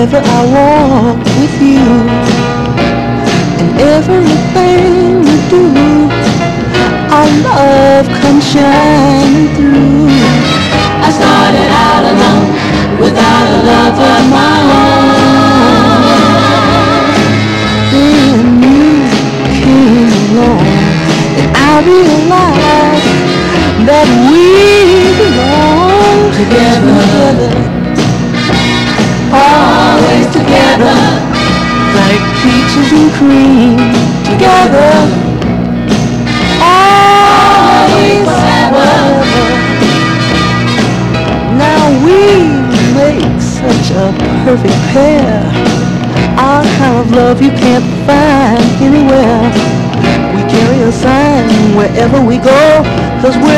wherever I walk with you, and everything you do, our love comes shining through. I started out alone, without a love of my own. Then you came along, and I realized that we belong together, always together, like peaches and cream together, always forever. Now we make such a perfect pair, our kind of love you can't find anywhere. We carry a sign wherever we go, 'cause we're